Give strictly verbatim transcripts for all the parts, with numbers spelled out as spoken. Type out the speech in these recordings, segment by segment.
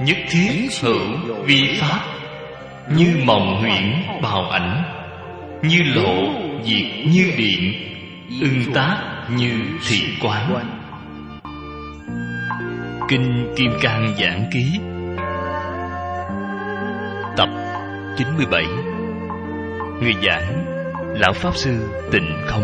nhất thiết hữu vi pháp, như mộng huyễn bào ảnh, như lộ diệt như điện, ưng tác như thị quán. Kinh Kim Cang Giảng Ký, tập chín mươi bảy. Người giảng Lão Pháp Sư Tịnh Không.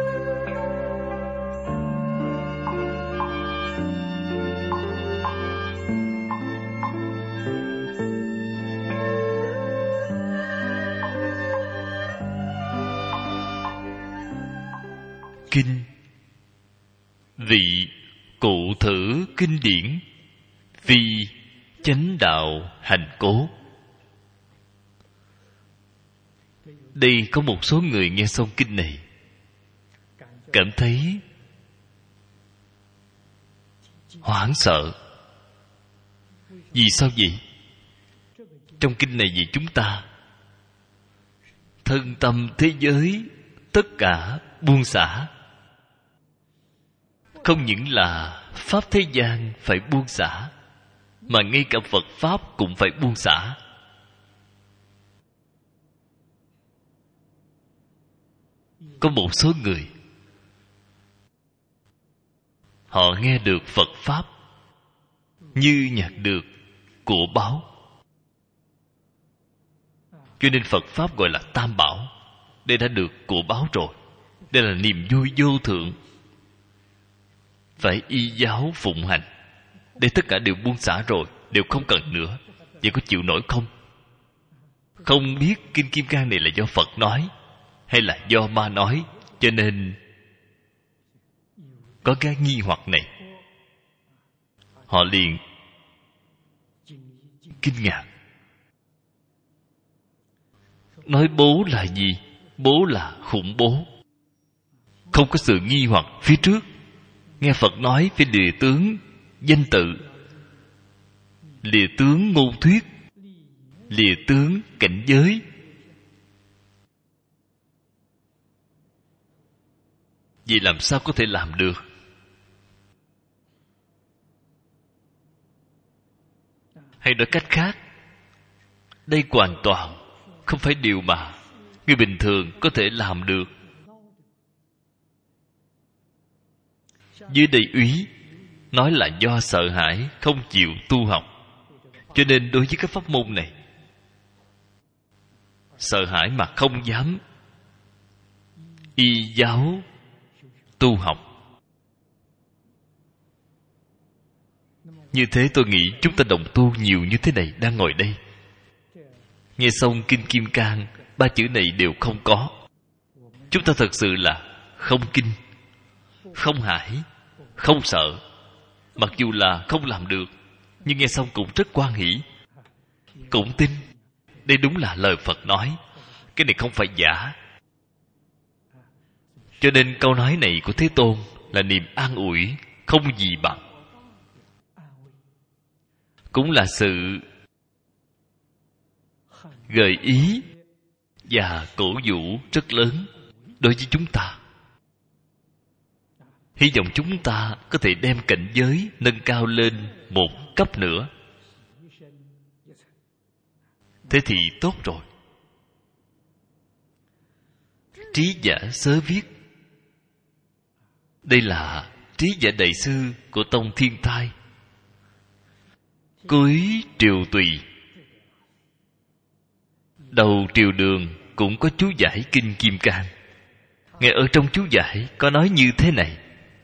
Kinh vị cụ thử kinh điển, phi chánh đạo hành cố. Đây có một số người nghe xong kinh này cảm thấy hoảng sợ. Vì sao vậy? Trong kinh này vì chúng ta thân tâm thế giới tất cả buông xả. Không những là pháp thế gian phải buông xả, mà ngay cả Phật pháp cũng phải buông xả. Có một số người họ nghe được Phật pháp như nhặt được của báu, cho nên Phật pháp gọi là tam bảo. Đây đã được của báu rồi. Đây là niềm vui vô thượng, phải y giáo phụng hành. Đây tất cả đều buông xả rồi, đều không cần nữa. Vậy có chịu nổi không? Không biết Kinh Kim Cang này là do Phật nói hay là do ma nói, cho nên có cái nghi hoặc này. Họ liền kinh ngạc. Nói bố là gì? Bố là khủng bố. Không có sự nghi hoặc phía trước. Nghe Phật nói phải lìa tướng danh tự, lìa tướng ngôn thuyết, lìa tướng cảnh giới. Vậy làm sao có thể làm được? Hay nói cách khác, đây hoàn toàn không phải điều mà người bình thường có thể làm được. Dưới đây úy nói là do sợ hãi không chịu tu học, cho nên đối với các pháp môn này sợ hãi mà không dám y giáo tu học. Như thế tôi nghĩ chúng ta đồng tu nhiều như thế này đang ngồi đây, nghe xong Kinh Kim Cang, ba chữ này đều không có. Chúng ta thật sự là không kinh, không hải, không sợ. Mặc dù là không làm được, nhưng nghe xong cũng rất hoan hỷ, cũng tin đây đúng là lời Phật nói. Cái này không phải giả. Cho nên câu nói này của Thế Tôn là niềm an ủi không gì bằng, cũng là sự gợi ý và cổ vũ rất lớn đối với chúng ta. Hy vọng chúng ta có thể đem cảnh giới nâng cao lên một cấp nữa. Thế thì tốt rồi. Trí giả sớ viết. Đây là trí giả đại sư của tông Thiên Thai. Cuối triều Tùy, đầu triều Đường cũng có chú giải Kinh Kim Cang. Nghe ở trong chú giải có nói như thế này: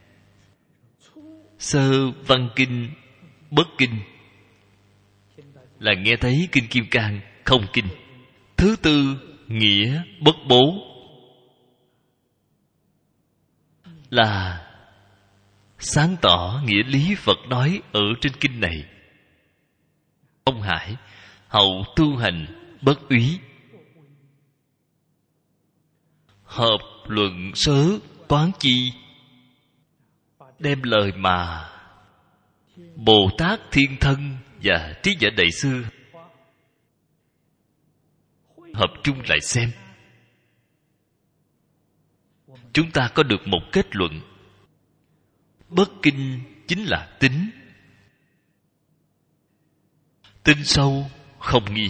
sơ văn kinh bất kinh, là nghe thấy Kinh Kim Cang không kinh. Thứ tư nghĩa bất bố, là sáng tỏ nghĩa lý Phật nói ở trên kinh này. Ông Hải hậu tu hành bất úy, hợp luận sớ quán chi, đem lời mà Bồ Tát Thiên Thân và Trí Giả Đại Sư hợp chung lại xem, chúng ta có được một kết luận: bất kinh chính là tính. tin sâu không nghi.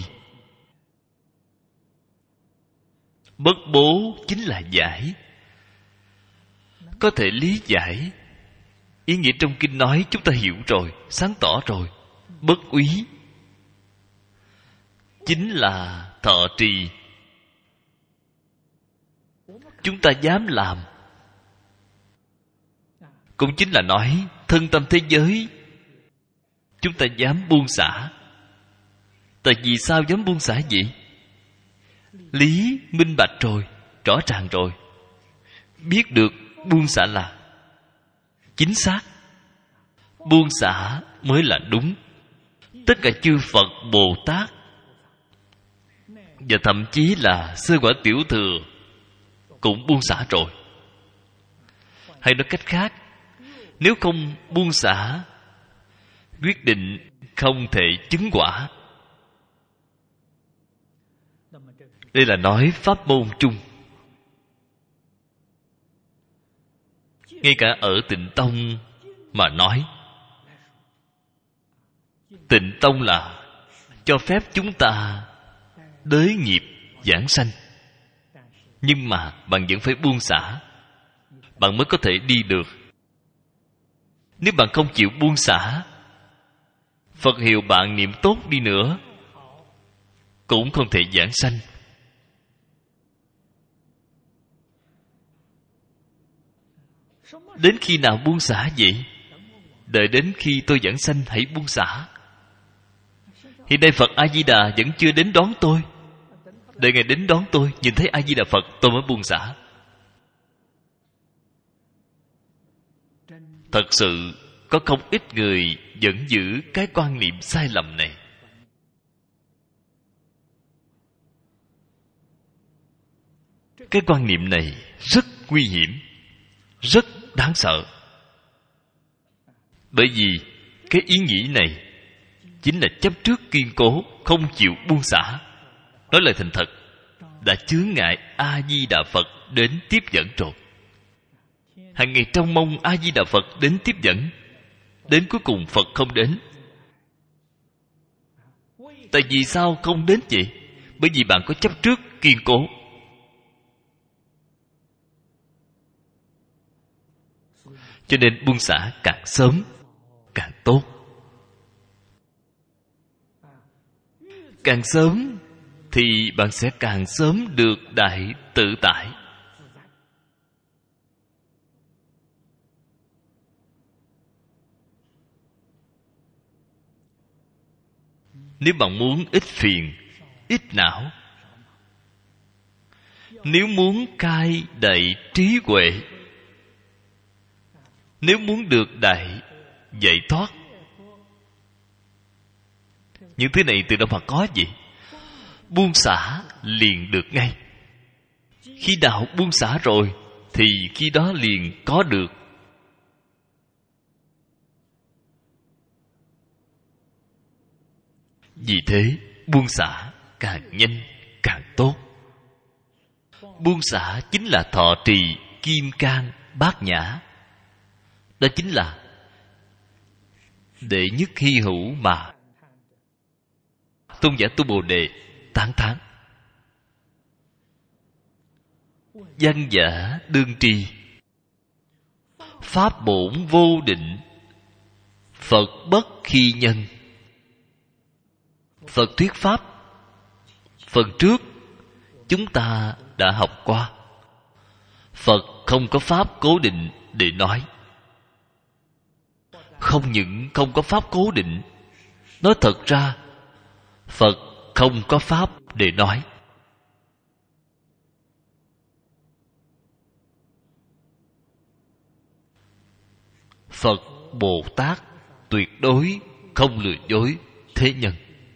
Bất bố chính là giải, có thể lý giải. Ý nghĩa trong kinh nói chúng ta hiểu rồi, sáng tỏ rồi. Bất úy chính là thọ trì. Chúng ta dám làm, cũng chính là nói thân tâm thế giới chúng ta dám buông xả. Tại vì sao dám buông xả vậy? Lý minh bạch rồi, rõ ràng rồi. Biết được buông xả là chính xác, buông xả mới là đúng. Tất cả chư Phật Bồ Tát và thậm chí là sơ quả tiểu thừa cũng buông xả rồi. Hay nói cách khác, nếu không buông xả, quyết định không thể chứng quả. Đây là nói pháp môn chung. Ngay cả ở Tịnh Tông mà nói, Tịnh Tông là cho phép chúng ta đới nghiệp giảng sanh, nhưng mà bạn vẫn phải buông xả, bạn mới có thể đi được. Nếu bạn không chịu buông xả, Phật hiệu bạn niệm tốt đi nữa cũng không thể giảng sanh. Đến khi nào buông xả vậy? Đợi đến khi tôi giảng sanh hãy buông xả. Hiện nay Phật A-di-đà vẫn chưa đến đón tôi. Đợi Ngài đến đón tôi, nhìn thấy A-di-đà Phật, tôi mới buông xả. Thật sự có không ít người vẫn giữ cái quan niệm sai lầm này. Cái quan niệm này rất nguy hiểm, rất đáng sợ. Bởi vì cái ý nghĩ này chính là chấp trước kiên cố, không chịu buông xả. Nói lời thành thật, đã chướng ngại A-di-đà Phật đến tiếp dẫn rồi. Hàng ngày trong mong A-di-đà Phật đến tiếp dẫn, đến cuối cùng Phật không đến. Tại vì sao không đến vậy? Bởi vì bạn có chấp trước kiên cố. Cho nên buông xả càng sớm càng tốt. Càng sớm thì bạn sẽ càng sớm được đại tự tại. Nếu bạn muốn ít phiền, ít não, nếu muốn khai đại trí huệ, nếu muốn được đại giải thoát, những thứ này từ đâu mà có gì? Buông xả liền được ngay. Khi nào buông xả rồi thì khi đó liền có được. Vì thế buông xả càng nhanh càng tốt. Buông xả chính là thọ trì kim cang bát nhã. Đó chính là đệ nhất hy hữu mà tôn giả Tu Bồ Đề tán thán. Văn giả đương tri, pháp bổn vô định, Phật bất khi nhân. Phật thuyết pháp phần trước chúng ta đã học qua. Phật không có pháp cố định để nói. Không những không có pháp cố định, nói thật ra Phật không có pháp để nói. Phật Bồ Tát tuyệt đối không lừa dối thế nhân.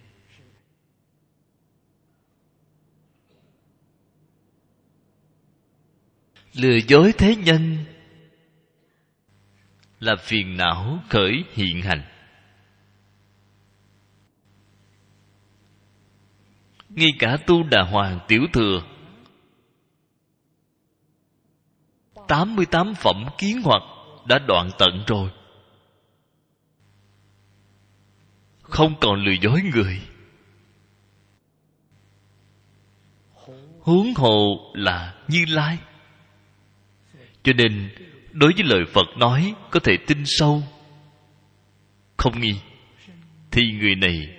Lừa dối thế nhân là phiền não khởi hiện hành. Ngay cả Tu Đà Hoàng Tiểu Thừa, tám mươi tám phẩm kiến hoặc đã đoạn tận rồi. không còn lừa dối người. Huống hồ là Như Lai. Cho nên đối với lời Phật nói có thể tin sâu không nghi, thì người này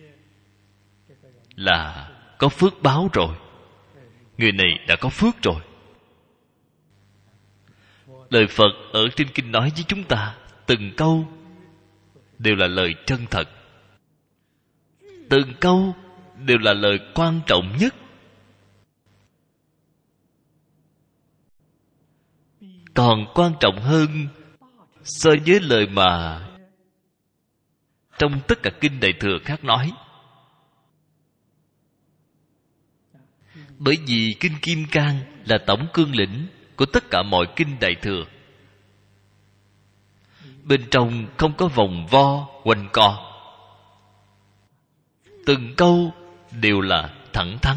là có phước báo rồi. Người này đã có phước rồi. Lời Phật ở trên kinh nói với chúng ta, từng câu đều là lời chân thật, từng câu đều là lời quan trọng nhất. Còn quan trọng hơn so với lời mà trong tất cả kinh Đại Thừa khác nói. Bởi vì kinh Kim Cang là tổng cương lĩnh của tất cả mọi kinh Đại Thừa. Bên trong không có vòng vo quanh co, từng câu đều là thẳng thắn.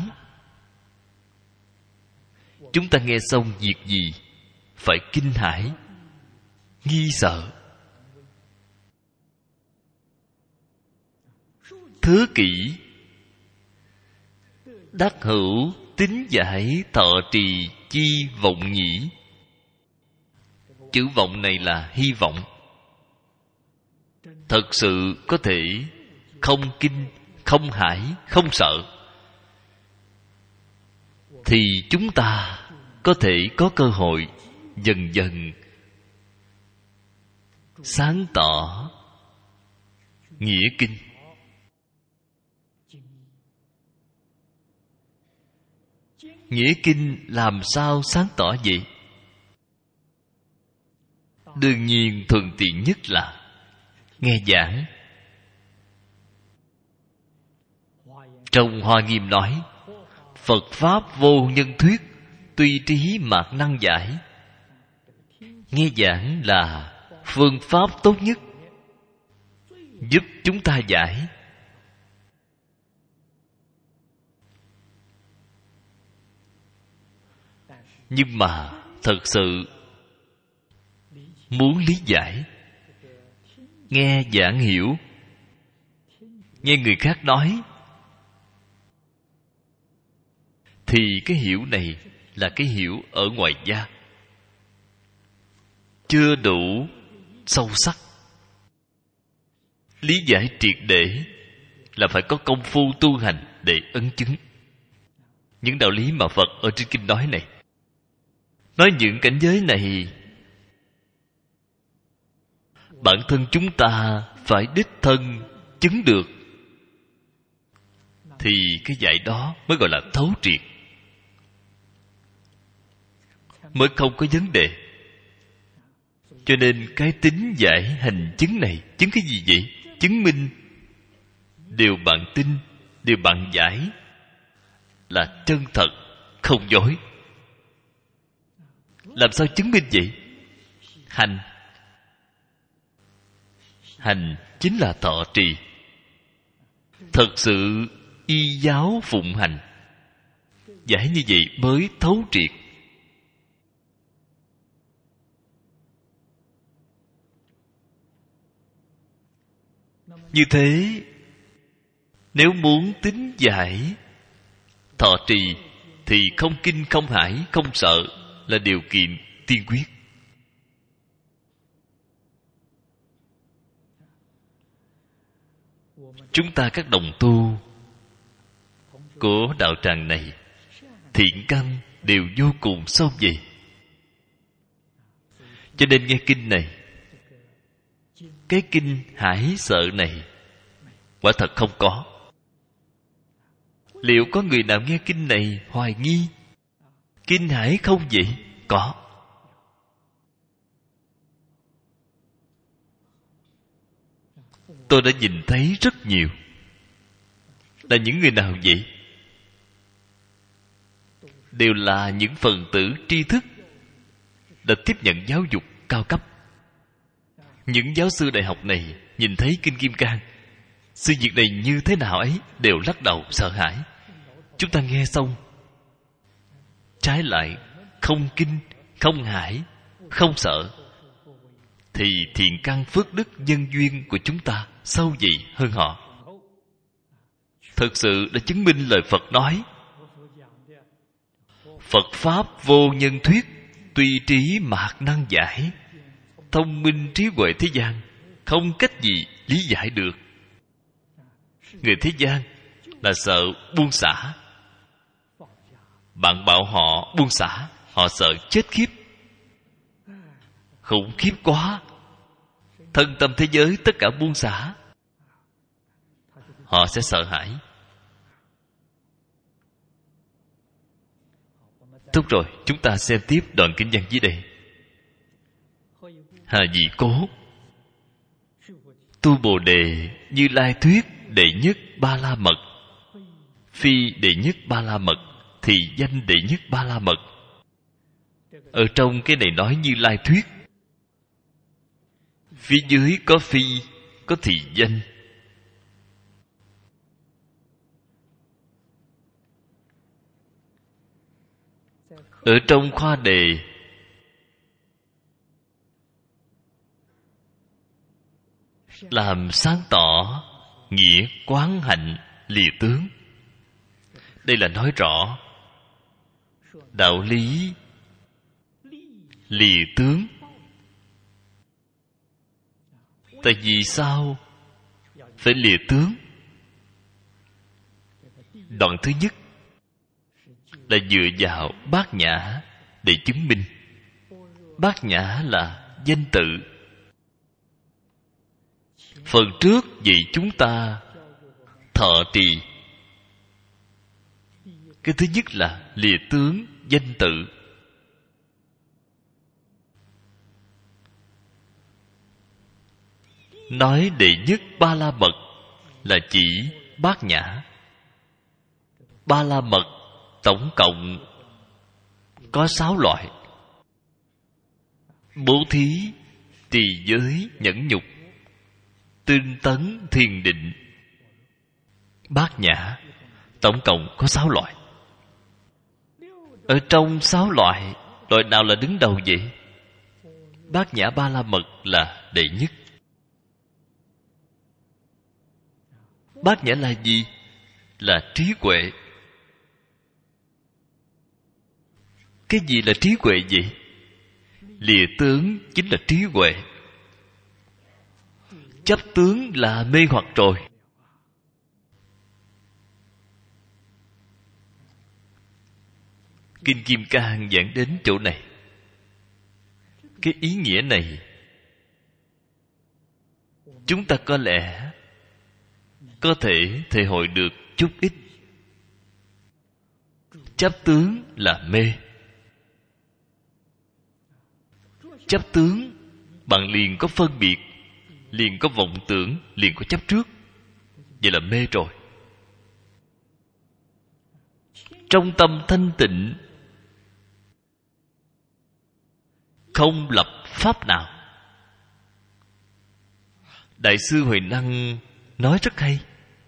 Chúng ta nghe xong việc gì phải kinh hãi, nghi sợ. Thứ kỷ đắc hữu tín giải thọ trì chi vọng nhĩ. Chữ vọng này là hy vọng. Thật sự có thể không kinh, không hãi, không sợ, thì chúng ta có thể có cơ hội dần dần sáng tỏ nghĩa kinh. Nghĩa kinh làm sao sáng tỏ vậy? Đương nhiên thuận tiện nhất là nghe giảng. Trong Hoa Nghiêm nói, Phật Pháp vô nhân thuyết, tuy trí mạt năng giải. Nghe giảng là phương pháp tốt nhất giúp chúng ta giải. Nhưng mà thật sự muốn lý giải, nghe giảng hiểu, nghe người khác nói, thì cái hiểu này là cái hiểu ở ngoài da, chưa đủ sâu sắc. Lý giải triệt để là phải có công phu tu hành để ấn chứng những đạo lý mà Phật ở trên kinh nói này. Nói những cảnh giới này, bản thân chúng ta phải đích thân chứng được, thì cái giải đó mới gọi là thấu triệt, mới không có vấn đề. Cho nên cái tính giải hành chứng này, chứng cái gì vậy? Chứng minh điều bạn tin, điều bạn giải là chân thật, không dối. Làm sao chứng minh vậy? Hành. Hành chính là thọ trì. Thật sự y giáo phụng hành, giải như vậy mới thấu triệt. Như thế, nếu muốn tín giải thọ trì thì không kinh, không hãi, không sợ là điều kiện tiên quyết. Chúng ta các đồng tu của đạo tràng này, thiện căn đều vô cùng sâu dày. Cho nên nghe kinh này, cái kinh hãi sợ này quả thật không có. Liệu có người nào nghe kinh này hoài nghi kinh hãi không vậy? Có. Tôi đã nhìn thấy rất nhiều. Là những người nào vậy? Đều là những phần tử tri thức đã tiếp nhận giáo dục cao cấp. Những giáo sư đại học này nhìn thấy kinh Kim Cang, sự việc này như thế nào ấy, đều lắc đầu sợ hãi. Chúng ta nghe xong, trái lại không kinh, không hãi, không sợ, thì thiện căn phước đức nhân duyên của chúng ta sâu dày hơn họ. thực sự đã chứng minh lời Phật nói. Phật Pháp vô nhân thuyết, tuy trí mạc năng giải. Thông minh trí huệ thế gian không cách gì lý giải được. Người thế gian là sợ buông xả. Bạn bảo họ buông xả, họ sợ chết khiếp. Khủng khiếp quá. Thân tâm thế giới tất cả buông xả, họ sẽ sợ hãi. Tốt rồi, chúng ta xem tiếp đoạn kinh văn dưới đây. Hà Dị Cố, tu Bồ Đề Như Lai thuyết đệ nhất Ba La Mật. Phi đệ nhất Ba La Mật thì danh đệ nhất Ba La Mật. Ở trong cái này nói Như Lai thuyết, phía dưới có phi, có thị danh. Ở trong khoa đề làm sáng tỏ nghĩa quán hạnh lìa tướng. Đây là nói rõ đạo lý lìa tướng. Tại vì sao phải lìa tướng? Đoạn thứ nhất là dựa vào Bát Nhã để chứng minh. Bát Nhã là danh tự. Phần trước vậy chúng ta thọ trì. Cái thứ nhất là lìa tướng danh tự. Nói đệ nhất Ba La Mật là chỉ Bát Nhã. Ba La Mật tổng cộng có sáu loại: bố thí, trì giới, nhẫn nhục, tinh tấn, thiền định. Bát Nhã tổng cộng có sáu loại. Ở trong sáu loại, loại nào là đứng đầu vậy? Bát Nhã Ba La Mật là đệ nhất. Bát Nhã là gì? Là trí huệ. Cái gì là trí huệ vậy? Lìa tướng chính là trí huệ. Chấp tướng là mê hoặc rồi. Kinh Kim Cang giảng đến chỗ này. Cái ý nghĩa này chúng ta có lẽ có thể thể hội được chút ít. Chấp tướng là mê. Chấp tướng, bạn liền có phân biệt, liền có vọng tưởng, liền có chấp trước. Vậy là mê rồi. Trong tâm thanh tịnh không lập pháp nào. Đại sư Huệ Năng nói rất hay.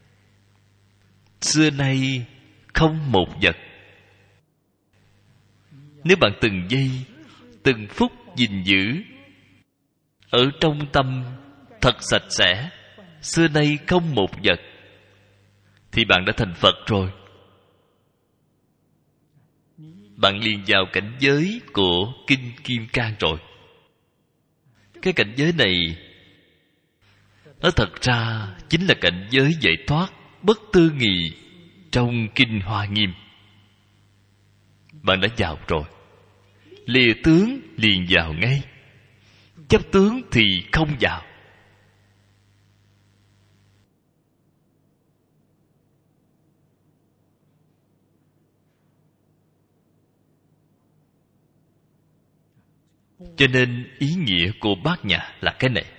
Xưa nay không một vật. Nếu bạn từng giây, từng phút gìn giữ ở trong tâm thật sạch sẽ, xưa nay không một vật, thì bạn đã thành Phật rồi. Bạn liền vào cảnh giới của Kinh Kim Cang rồi. Cái cảnh giới này nó thật ra chính là cảnh giới giải thoát bất tư nghị trong Kinh Hoa Nghiêm. Bạn đã vào rồi. Lìa tướng liền vào ngay. Chấp tướng thì không vào. Cho nên ý nghĩa của Bát Nhã là cái này.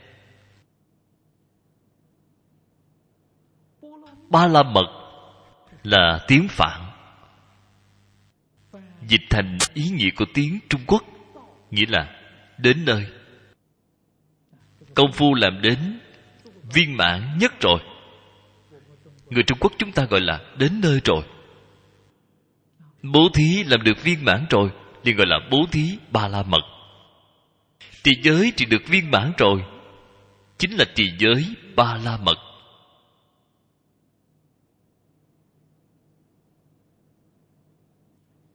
Ba La Mật là tiếng Phạn, dịch thành ý nghĩa của tiếng Trung Quốc, nghĩa là đến nơi. Công phu làm đến viên mãn nhất rồi. Người Trung Quốc chúng ta gọi là đến nơi rồi. Bố thí làm được viên mãn rồi, liền gọi là bố thí Ba La Mật. Trì giới trì được viên mãn rồi, chính là trì giới Ba La Mật.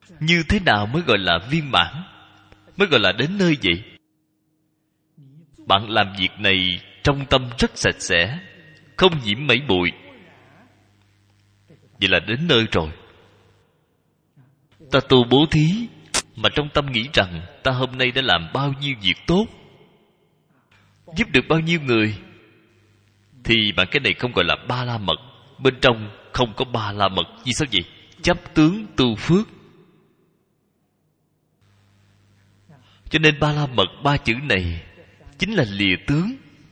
Như thế nào mới gọi là viên mãn, mới gọi là đến nơi vậy? Bạn làm việc này trong tâm rất sạch sẽ, không nhiễm mảy bụi, vậy là đến nơi rồi. Ta tu bố thí mà trong tâm nghĩ rằng ta hôm nay đã làm bao nhiêu việc tốt, giúp được bao nhiêu người, thì bạn cái này không gọi là ba la mật. Bên trong không có ba la mật. Vì sao vậy? Chấp tướng tu phước. Cho nên ba la mật ba chữ này chính là lìa tướng.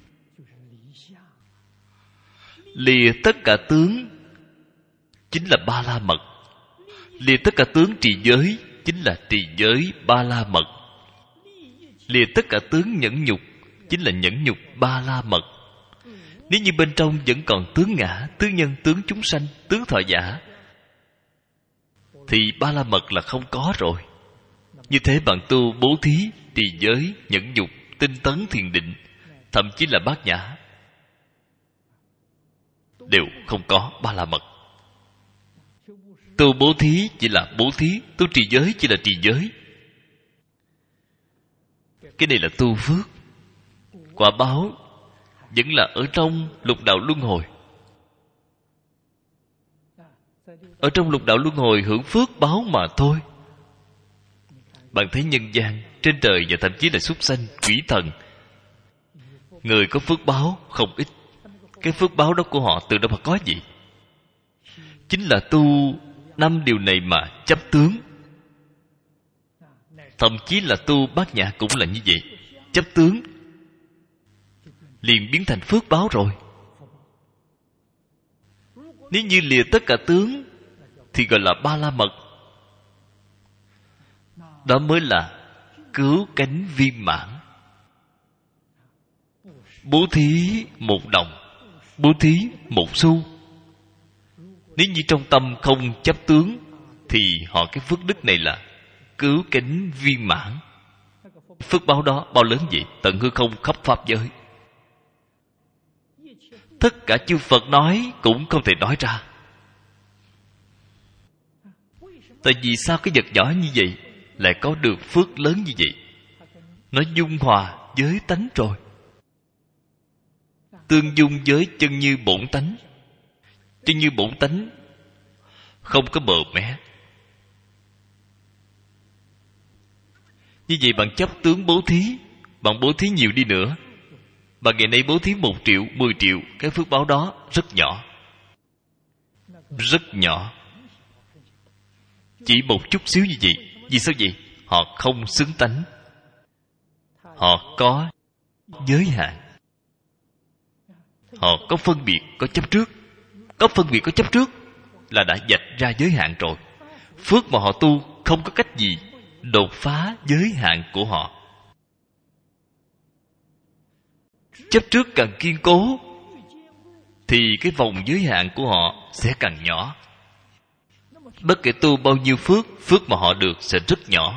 Lìa tất cả tướng chính là ba la mật. Lìa tất cả tướng trì giới chính là trì giới ba la mật. Lìa tất cả tướng nhẫn nhục chính là nhẫn nhục ba la mật. Nếu như bên trong vẫn còn tướng ngã, tướng nhân, tướng chúng sanh, tướng thọ giả, thì ba la mật là không có rồi. Như thế bạn tu bố thí, trì giới, nhẫn nhục, tinh tấn thiền định, thậm chí là bát nhã, đều không có ba la mật. Tu bố thí chỉ là bố thí, tu trì giới chỉ là trì giới. Cái này là tu phước. Quả báo vẫn là ở trong lục đạo luân hồi. Ở trong lục đạo luân hồi hưởng phước báo mà thôi. Bạn thấy nhân gian, trên trời và thậm chí là súc sanh, quỷ thần, người có phước báo không ít. Cái phước báo đó của họ từ đâu mà có gì? Chính là tu năm điều này mà chấp tướng. Thậm chí là tu bát nhã cũng là như vậy. Chấp tướng liền biến thành phước báo rồi. Nếu như lìa tất cả tướng thì gọi là ba la mật. Đó mới là cứu cánh viên mãn. Bố thí một đồng, bố thí một xu, nếu như trong tâm không chấp tướng, thì họ cái phước đức này là cứu cánh viên mãn. Phước báo đó bao lớn vậy? Tận hư không khắp pháp giới, tất cả chư Phật nói cũng không thể nói ra. Tại vì sao cái vật nhỏ như vậy lại có được phước lớn như vậy? Nó dung hòa với tánh rồi, tương dung với chân như bổn tánh. Chân như bổn tánh không có bờ mé. Như vậy bạn chấp tướng bố thí, bạn bố thí nhiều đi nữa, bạn ngày nay bố thí một triệu, mười triệu, cái phước báo đó rất nhỏ, rất nhỏ, chỉ một chút xíu như vậy. Vì sao vậy? Họ không xứng tánh, họ có giới hạn, họ có phân biệt, có chấp trước. Có phân biệt, có chấp trước là đã vạch ra giới hạn rồi. Phước mà họ tu không có cách gì đột phá giới hạn của họ. Chấp trước càng kiên cố thì cái vòng giới hạn của họ sẽ càng nhỏ. Bất kể tu bao nhiêu phước, phước mà họ được sẽ rất nhỏ,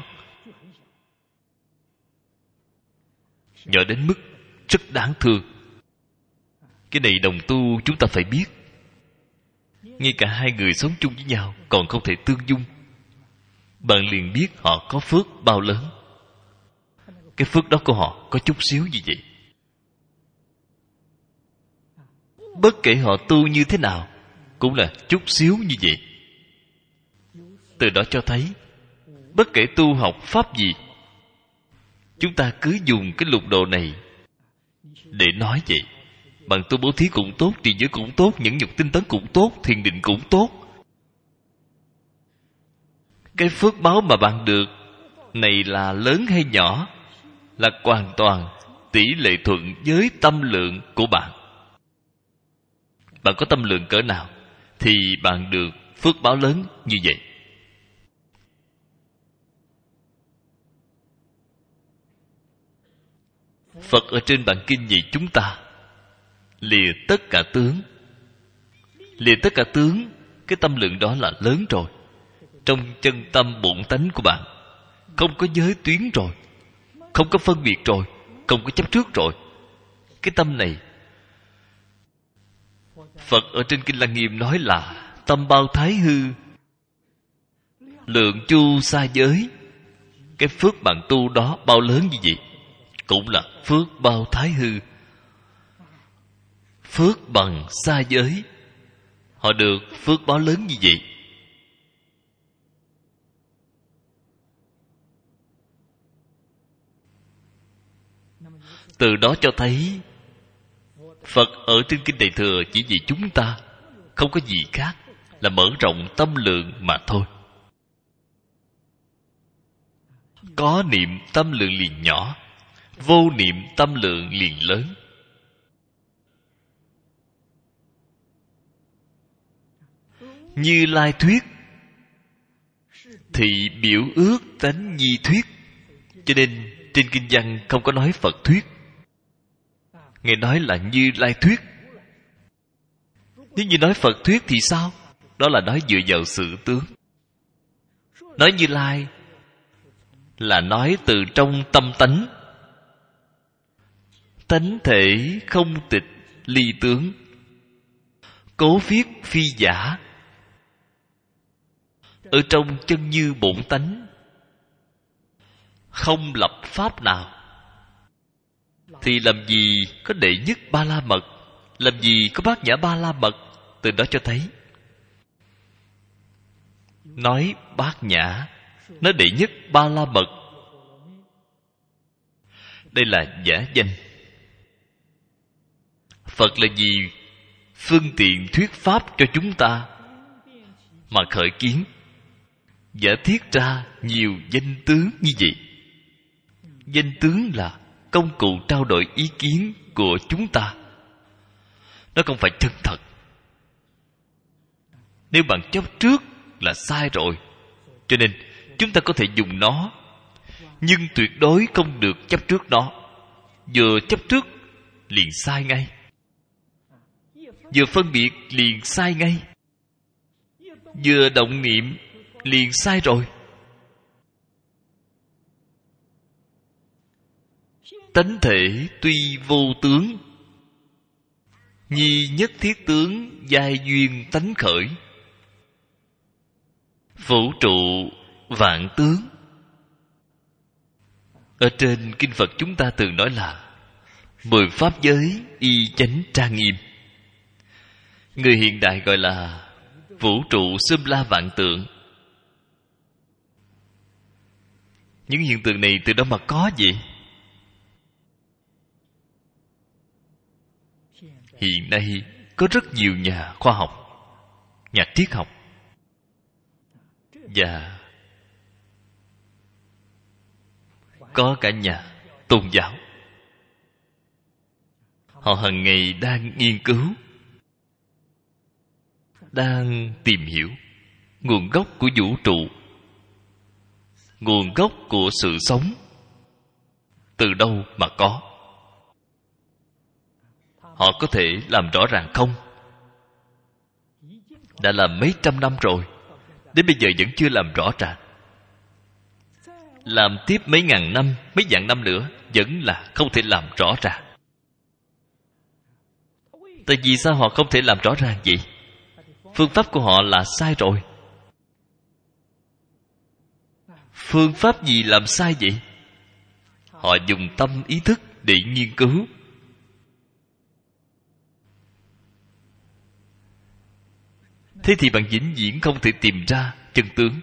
nhỏ đến mức rất đáng thương. Cái này đồng tu chúng ta phải biết. Ngay cả hai người sống chung với nhau còn không thể tương dung, bạn liền biết họ có phước bao lớn. Cái phước đó của họ có chút xíu như vậy. Bất kể họ tu như thế nào cũng là chút xíu như vậy. Từ đó cho thấy bất kể tu học pháp gì, chúng ta cứ dùng cái lục độ này để nói vậy. Bạn tu bố thí cũng tốt, trì giới cũng tốt, nhẫn nhục tinh tấn cũng tốt, thiền định cũng tốt. Cái phước báo mà bạn được này là lớn hay nhỏ là hoàn toàn tỷ lệ thuận với tâm lượng của bạn. Bạn có tâm lượng cỡ nào thì bạn được phước báo lớn như vậy. Phật ở trên bản kinh dạy chúng ta lìa tất cả tướng. Lìa tất cả tướng, cái tâm lượng đó là lớn rồi. Trong chân tâm bổn tánh của bạn không có giới tuyến rồi, không có phân biệt rồi, không có chấp trước rồi. Cái tâm này, Phật ở trên Kinh Lăng Nghiêm nói là tâm bao thái hư, Lượng chu sa giới. Cái phước bạn tu đó bao lớn như vậy, cũng là phước bao thái hư. Phước bằng sa giới, họ được phước báo lớn như vậy. Từ đó cho thấy Phật ở trên Kinh Đại Thừa chỉ vì chúng ta, không có gì khác, là mở rộng tâm lượng mà thôi. Có niệm tâm lượng liền nhỏ, vô niệm tâm lượng liền lớn. Như Lai thuyết thì biểu ước tánh nhi thuyết. Cho nên trên kinh văn không có nói Phật thuyết, Ngài nói là Như Lai thuyết. Nếu như nói Phật thuyết thì sao? Đó là nói dựa vào sự tướng. Nói Như Lai là nói từ trong tâm tánh. Tánh thể không tịch ly tướng, cố viết phi giả. Ở trong chân như bổn tánh, không lập pháp nào, thì làm gì có đệ nhất ba la mật, làm gì có bát nhã ba la mật. Từ đó cho thấy nói bát nhã, nói đệ nhất ba la mật, đây là giả danh. Phật là gì? Phương tiện thuyết pháp cho chúng ta mà khởi kiến, giả thiết ra nhiều danh tướng như vậy. Danh tướng là công cụ trao đổi ý kiến của chúng ta, nó không phải chân thật. Nếu bạn chấp trước là sai rồi. Cho nên chúng ta có thể dùng nó, nhưng tuyệt đối không được chấp trước nó. Vừa chấp trước liền sai ngay, vừa phân biệt liền sai ngay, vừa động niệm liền sai rồi. Tánh thể tuy vô tướng, nhi nhất thiết tướng giai duyên tánh khởi. Vũ trụ vạn tướng. Ở trên kinh Phật chúng ta thường nói là mười pháp giới y chánh trang nghiêm. Người hiện đại gọi là vũ trụ xâm la vạn tượng. Những hiện tượng này từ đâu mà có vậy? Hiện nay có rất nhiều nhà khoa học, nhà triết học và có cả nhà tôn giáo. Họ hàng ngày đang nghiên cứu, đang tìm hiểu nguồn gốc của vũ trụ, nguồn gốc của sự sống từ đâu mà có. Họ có thể làm rõ ràng không? Đã làm mấy trăm năm rồi, đến bây giờ vẫn chưa làm rõ ràng. Làm tiếp mấy ngàn năm, mấy vạn năm nữa vẫn là không thể làm rõ ràng. Tại vì sao họ không thể làm rõ ràng vậy? Phương pháp của họ là sai rồi. Phương pháp gì làm sai vậy? Họ dùng tâm ý thức để nghiên cứu. Thế thì bạn vĩnh viễn không thể tìm ra chân tướng.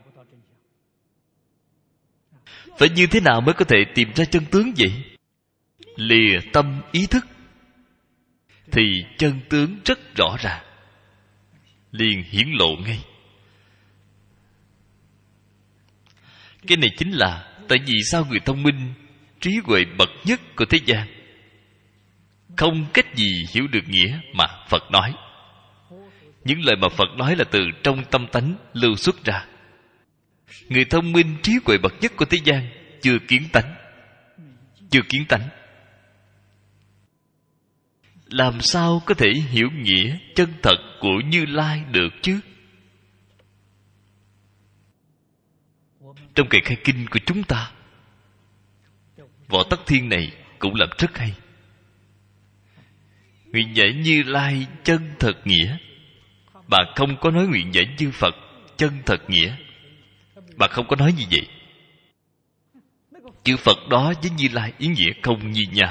Phải như thế nào mới có thể tìm ra chân tướng vậy? Lìa tâm ý thức thì chân tướng rất rõ ràng, liền hiển lộ ngay. Cái này chính là tại vì sao người thông minh, trí huệ bậc nhất của thế gian không cách gì hiểu được nghĩa mà Phật nói. Những lời mà Phật nói là từ trong tâm tánh lưu xuất ra. Người thông minh trí huệ bậc nhất của thế gian chưa kiến tánh, chưa kiến tánh, làm sao có thể hiểu nghĩa chân thật của Như Lai được chứ? Trong kệ khai kinh của chúng ta, Võ Tắc Thiên này cũng làm rất hay. Nguyện giải Như Lai chân thật nghĩa, bà không có nói nguyện giải chư Phật chân thật nghĩa. bạn không có nói như vậy. Chữ Phật đó với Như Lai ý nghĩa không như nhau.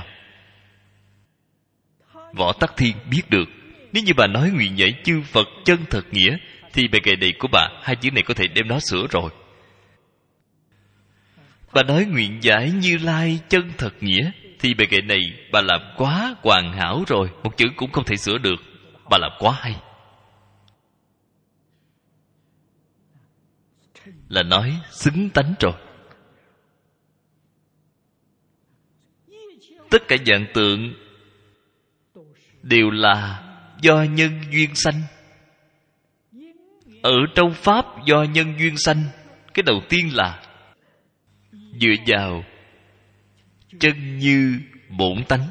Võ Tắc Thiên biết được, nếu như bà nói nguyện giải chư Phật chân thật nghĩa, thì bài kệ này của bà, hai chữ này có thể đem nó sửa rồi. Bà nói nguyện giải Như Lai chân thật nghĩa, thì bài kệ này bà làm quá hoàn hảo rồi, một chữ cũng không thể sửa được. Bà làm quá hay, là nói xứng tánh rồi. Tất cả vạn tượng đều là do nhân duyên sanh. Ở trong Pháp do nhân duyên sanh, cái đầu tiên là dựa vào chân như bổn tánh.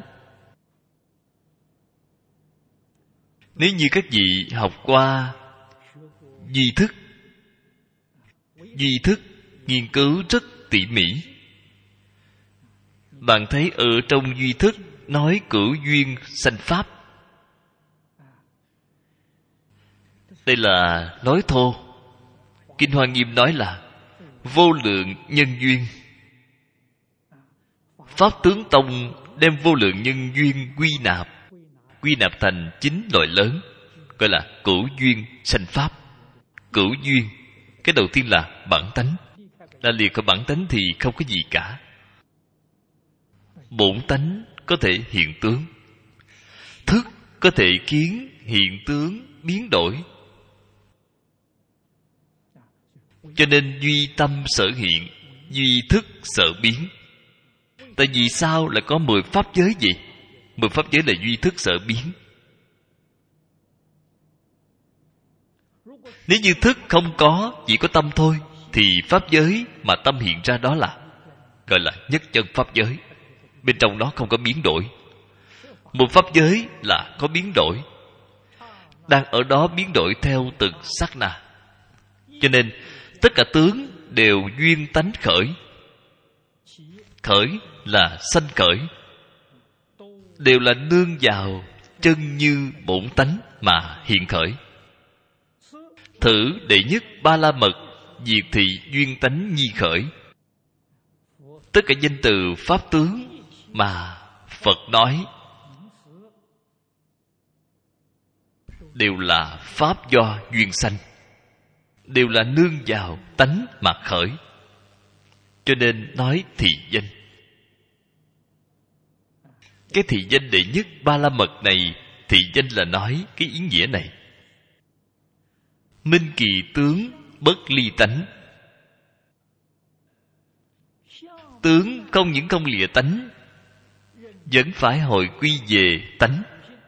Nếu như các vị học qua duy thức, duy thức nghiên cứu rất tỉ mỉ, bạn thấy ở trong duy thức nói cửu duyên sanh Pháp. Đây là nói thô. Kinh Hoa Nghiêm nói là vô lượng nhân duyên. Pháp Tướng Tông đem vô lượng nhân duyên quy nạp, quy nạp thành chín loại lớn, gọi là cửu duyên sanh Pháp. Cửu duyên, cái đầu tiên là bản tánh. Là liệt khỏi bản tánh thì không có gì cả. Bổn tánh có thể hiện tướng, thức có thể kiến hiện tướng biến đổi. Cho nên duy tâm sở hiện, duy thức sở biến. Tại vì sao lại có mười pháp giới vậy? Mười pháp giới là duy thức sở biến. Nếu như thức không có, chỉ có tâm thôi, thì pháp giới mà tâm hiện ra đó là gọi là nhất chân pháp giới. Bên trong đó không có biến đổi. Một pháp giới là có biến đổi, đang ở đó biến đổi theo từng sát na. Cho nên tất cả tướng đều duyên tánh khởi. Khởi là sanh khởi, đều là nương vào chân như bổn tánh mà hiện khởi. Thử đệ nhất ba la mật, diệt thị duyên tánh nhi khởi. Tất cả danh từ pháp tướng mà Phật nói đều là pháp do duyên sanh, đều là nương vào tánh mà khởi. Cho nên nói thị danh. Cái thị danh đệ nhất ba la mật này, thị danh là nói cái ý nghĩa này. Minh kỳ tướng bất ly tánh. Tướng không những không lìa tánh, vẫn phải hồi quy về tánh.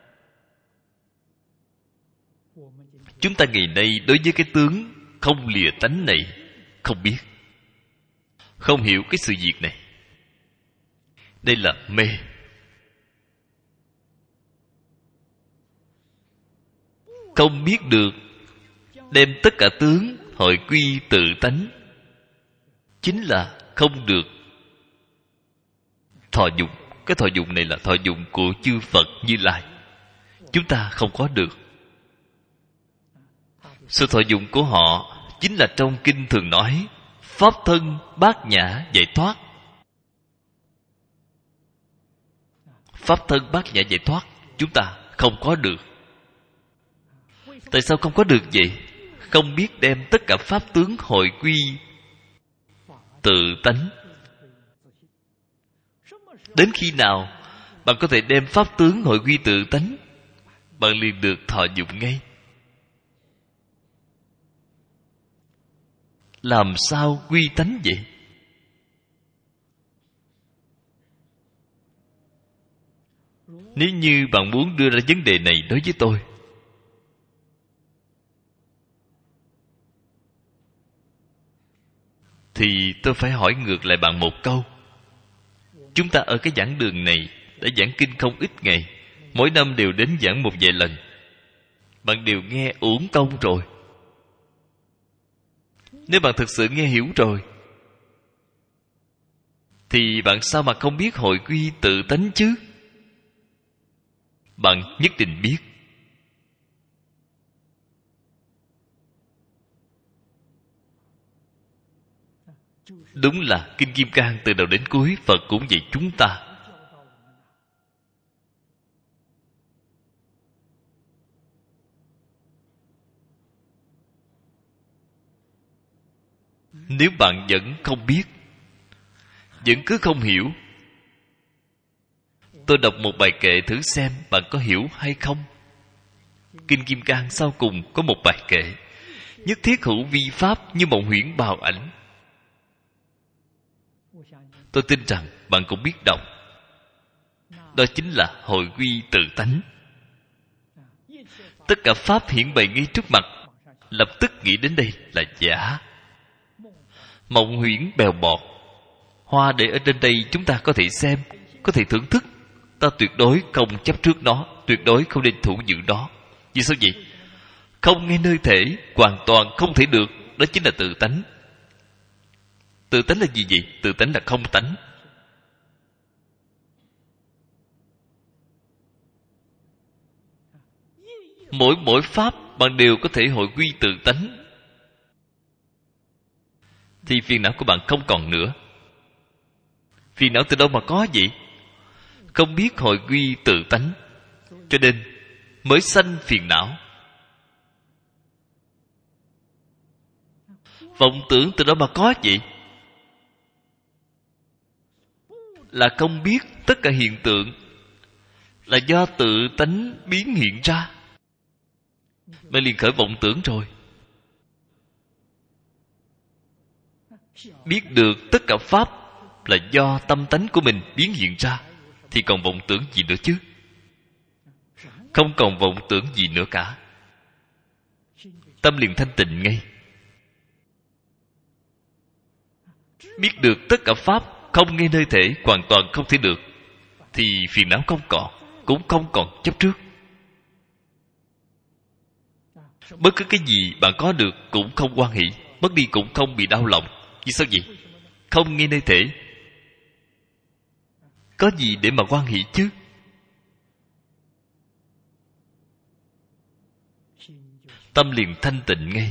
Chúng ta ngày nay đối với cái tướng không lìa tánh này không biết, không hiểu cái sự việc này. Đây là mê. Không biết được đem tất cả tướng hội quy tự tánh, chính là không được thọ dụng. Cái thọ dụng này là thọ dụng của chư Phật Như Lai, chúng ta không có được. Sự thọ dụng của họ chính là trong kinh thường nói pháp thân bát nhã giải thoát. Pháp thân bát nhã giải thoát chúng ta không có được. Tại sao không có được vậy? Không biết đem tất cả pháp tướng hội quy tự tánh. Đến khi nào bạn có thể đem pháp tướng hội quy tự tánh, bạn liền được thọ dụng ngay. Làm sao quy tánh vậy? Nếu như bạn muốn đưa ra vấn đề này đối với tôi, thì tôi phải hỏi ngược lại bạn một câu. Chúng ta ở cái giảng đường này đã giảng kinh không ít ngày, mỗi năm đều đến giảng một vài lần. Bạn đều nghe uổng công rồi. Nếu bạn thực sự nghe hiểu rồi, thì bạn sao mà không biết hội quy tự tánh chứ? Bạn nhất định biết. Đúng là Kinh Kim Cang từ đầu đến cuối Phật cũng dạy chúng ta. Nếu bạn vẫn không biết, vẫn cứ không hiểu, tôi đọc một bài kệ thử xem bạn có hiểu hay không. Kinh Kim Cang sau cùng có một bài kệ: nhất thiết hữu vi pháp, như mộng huyễn bào ảnh. Tôi tin rằng bạn cũng biết đọc. Đó chính là hội quy tự tánh. Tất cả pháp hiển bày ngay trước mặt, lập tức nghĩ đến đây là giả. Mộng huyễn bèo bọt. Hoa để ở trên đây chúng ta có thể xem, có thể thưởng thức. Ta tuyệt đối không chấp trước nó, tuyệt đối không nên thủ giữ nó. Vì sao vậy? Không nghe nơi thể, hoàn toàn không thể được. Đó chính là tự tánh. Tự tánh là gì vậy? Tự tánh là không tánh. Mỗi mỗi pháp bạn đều có thể hội quy tự tánh, thì phiền não của bạn không còn nữa. Phiền não từ đâu mà có vậy? Không biết hội quy tự tánh, cho nên mới sanh phiền não. Vọng tưởng từ đâu mà có vậy? Là không biết tất cả hiện tượng là do tự tánh biến hiện ra, mới liền khởi vọng tưởng rồi. Biết được tất cả pháp là do tâm tánh của mình biến hiện ra, thì còn vọng tưởng gì nữa chứ? Không còn vọng tưởng gì nữa cả. Tâm liền thanh tịnh ngay. Biết được tất cả pháp không nghe nơi thể, hoàn toàn không thể được, thì phiền não không còn, cũng không còn chấp trước. Bất cứ cái gì bạn có được cũng không hoan hỷ, mất đi cũng không bị đau lòng. Vì sao vậy? Không nghe nơi thể, có gì để mà hoan hỷ chứ? Tâm liền thanh tịnh ngay.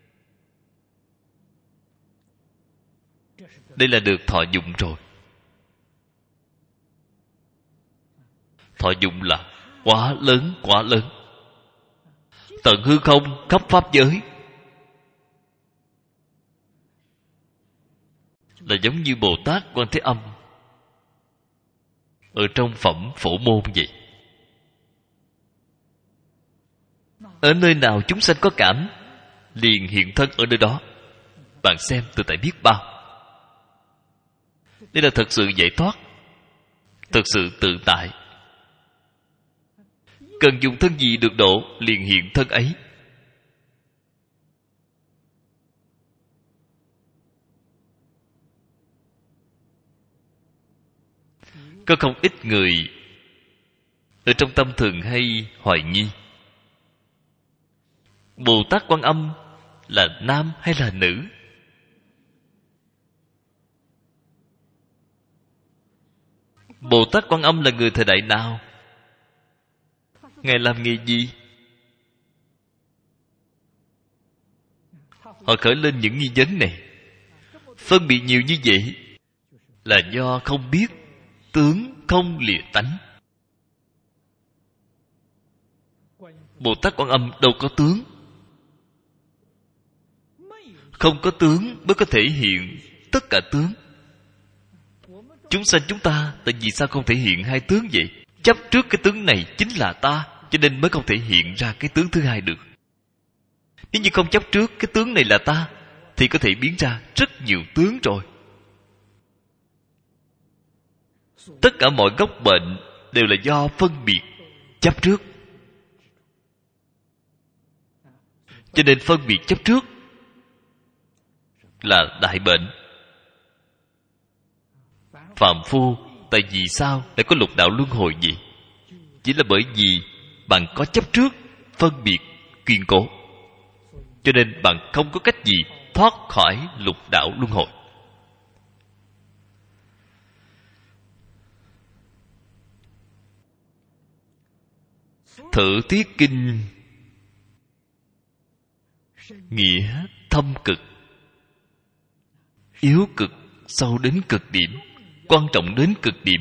Đây là được thọ dụng rồi. Thọ dụng là quá lớn, quá lớn. Tận hư không, khắp pháp giới, là giống như Bồ Tát Quan Thế Âm ở trong phẩm Phổ Môn vậy. Ở nơi nào chúng sanh có cảm, liền hiện thân ở nơi đó. Bạn xem từ tại biết bao. Đây là thật sự giải thoát, thật sự tự tại. Cần dùng thân gì được độ, liền hiện thân ấy. Có không ít người ở trong tâm thường hay hoài nghi, Bồ Tát Quan Âm là nam hay là nữ? Bồ Tát Quan Âm là người thời đại nào? Ngài làm nghề gì? Họ khởi lên những nghi vấn này. Phân biệt nhiều như vậy là do không biết tướng không lìa tánh. Bồ Tát Quan Âm đâu có tướng. Không có tướng mới có thể hiện tất cả tướng. Chúng sanh chúng ta tại vì sao không thể hiện hai tướng vậy? Chấp trước cái tướng này chính là ta, cho nên mới không thể hiện ra cái tướng thứ hai được. Nếu như không chấp trước cái tướng này là ta, thì có thể biến ra rất nhiều tướng rồi. Tất cả mọi gốc bệnh đều là do phân biệt chấp trước. Cho nên phân biệt chấp trước là đại bệnh. Phàm phu tại vì sao lại có lục đạo luân hồi vậy? Chỉ là bởi vì bạn có chấp trước, phân biệt kiên cố, cho nên bạn không có cách gì thoát khỏi lục đạo luân hồi. Thử Tiết Kinh nghĩa thâm cực, yếu cực, sâu đến cực điểm, quan trọng đến cực điểm.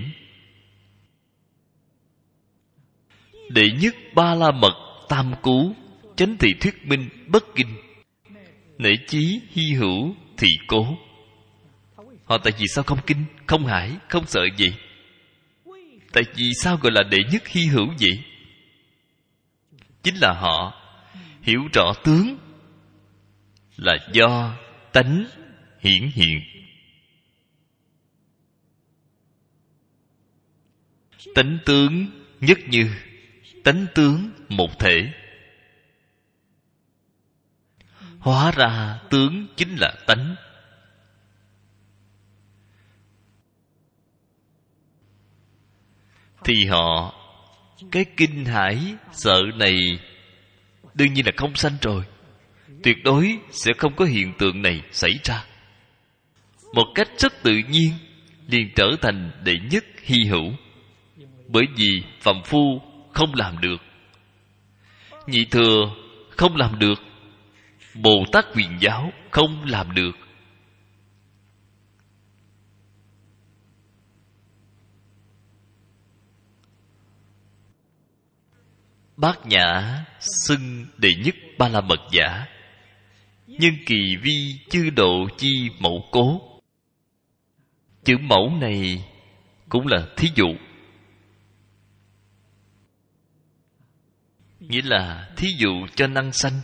Đệ nhất Ba La Mật Tam Cú, chánh thị thuyết minh bất kinh, nể chí hy hữu thị cố. Họ tại vì sao không kinh, không hải, không sợ vậy? Tại vì sao gọi là đệ nhất hy hữu vậy? Chính là họ hiểu rõ tướng là do tánh hiển hiện. Tánh tướng nhất như, tánh tướng một thể. Hóa ra tướng chính là tánh. Thì họ cái kinh hãi sợ này đương nhiên là không sanh rồi. Tuyệt đối sẽ không có hiện tượng này xảy ra. Một cách rất tự nhiên liền trở thành đệ nhất hy hữu. Bởi vì phàm phu không làm được, nhị thừa không làm được, Bồ Tát Quyền Giáo không làm được. Bát Nhã xưng đệ nhất Ba La Mật giả, nhân kỳ vi chư độ chi mẫu cố. Chữ mẫu này cũng là thí dụ, nghĩa là thí dụ cho năng sanh.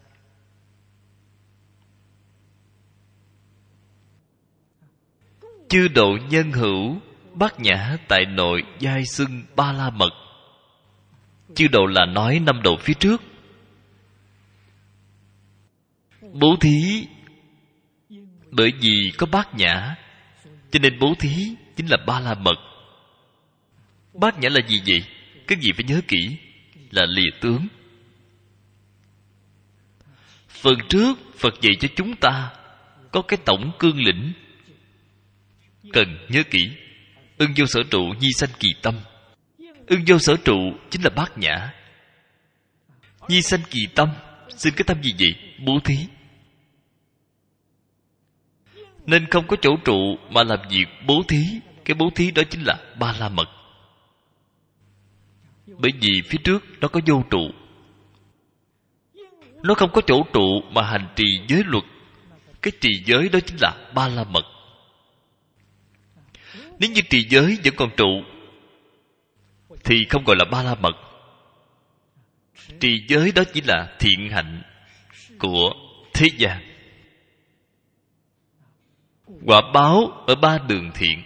Chư độ nhân hữu, Bát Nhã tại nội giai xưng Ba La Mật. Chư độ là nói năm độ phía trước. Bố thí, bởi vì có Bát Nhã cho nên bố thí chính là Ba La Mật. Bát Nhã là gì vậy? Các vị phải nhớ kỹ, là lìa tướng. Phần trước Phật dạy cho chúng ta có cái tổng cương lĩnh, cần nhớ kỹ. Ưng vô sở trụ, nhi sanh kỳ tâm. Ưng vô sở trụ chính là Bát Nhã. Nhi sanh kỳ tâm, xin cái tâm gì vậy? Bố thí. Nên không có chỗ trụ mà làm việc bố thí. Cái bố thí đó chính là Ba La Mật. Bởi vì phía trước nó có vô trụ, nó không có chỗ trụ mà hành trì giới luật. Cái trì giới đó chính là Ba La Mật. Nếu như trì giới vẫn còn trụ thì không gọi là Ba La Mật. Trì giới đó chỉ là thiện hạnh của thế gian. Quả báo ở ba đường thiện,